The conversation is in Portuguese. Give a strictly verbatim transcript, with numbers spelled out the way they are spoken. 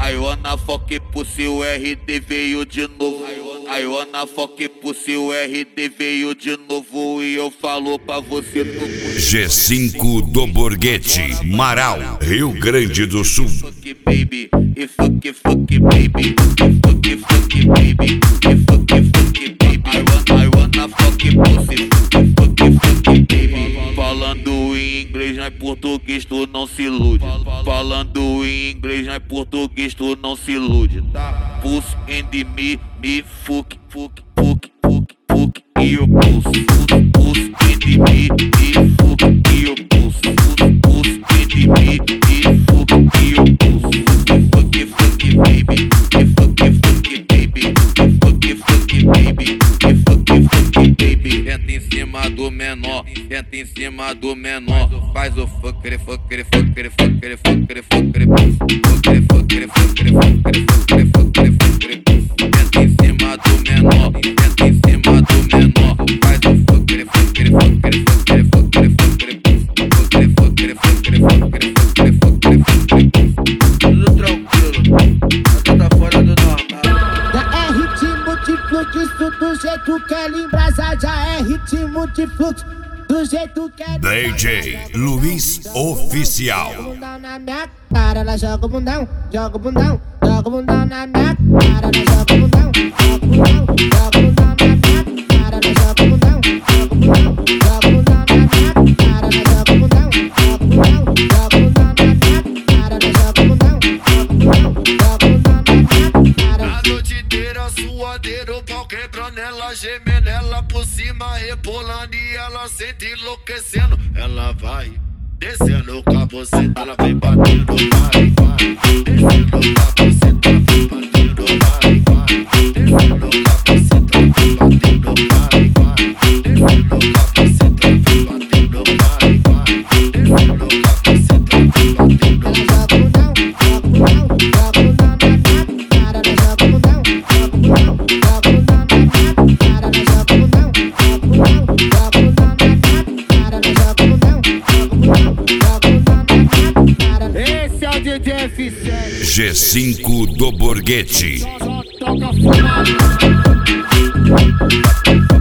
I wanna fuck pussy, o R D veio de novo. I wanna fuck pussy, o R D veio de novo. E eu falo pra você do G cinco do Borghetti, Marau, Rio Grande do Sul. Fuck baby, e fuck fuck baby, e fuck fuck baby, e fuck fuck baby. I wanna, I wanna fuck pussy, fuck fuck baby. Falando em inglês, não é português, tu não se ilude. Falando em inglês, não é português, tu não se ilude. Pussy and me, me fuck, fuck, fuck, fuck, fuck. E eu pussy, pussy and me, me fuck. E eu pussy, pussy and me, me fuck. E eu pussy, fuck, fuck baby, fuck, fuck baby, fuck, fuck baby, fuck, fuck baby. Entra em cima do menor, entra em cima do menor. Faz o fucker, fucker, fucker, fucker, fucker, fucker, fucker, fucker, fucker, fucker, fucker, fucker, fucker. Entra em cima do menor, entra em cima do menor. Faz o fucker, fucker, fucker, fucker, fucker, fucker, fucker, fucker, fucker, fucker, fucker, fucker, fucker. Tudo tranquilo, nada tá fora do normal. Já é ritmo de fluxo, do jeito que ela embrasa. Já é ritmo de fluxo, do jeito que ela D J Luiz Oficial. joga o bundão na minha cara, ela joga o bundão, joga o bundão, joga o bundão na minha cara, ela joga o bundão, joga o bundão, joga o bundão na minha cara, ela joga o bundão, joga o bundão, joga o bundão na minha cara, ela joga o bundão, joga o bundão, joga o bundão na minha cara, ela joga o bundão, joga o bundão, joga o bundão na minha cara. A noite inteira suadeira, o pau quebrando, ela gemendo, ela por cima rebolando e ela sente enlouquecendo. Ela vai descendo com a buceta, ela vem batendo, vai, vai. Descendo com a buceta, ela vem batendo, vai, vai. Descendo com a buceta, ela vem batendo, vai, vai. Descendo com a buceta, ela vem batendo, vai, vai. Descendo com a buceta, ela vem batendo. Ela joga o bundão, joga o bundão, joga o bundão na minha cara, ela joga o bundão, joga o bundão, joga o bundão na minha cara, ela joga o bundão, joga o bundão, joga o bundão na minha cara, ela joga o bundão, joga o bundão, joga o bundão na minha cara. Esse é o D J eficiente. G cinco do Borghetti. Só toca fumado.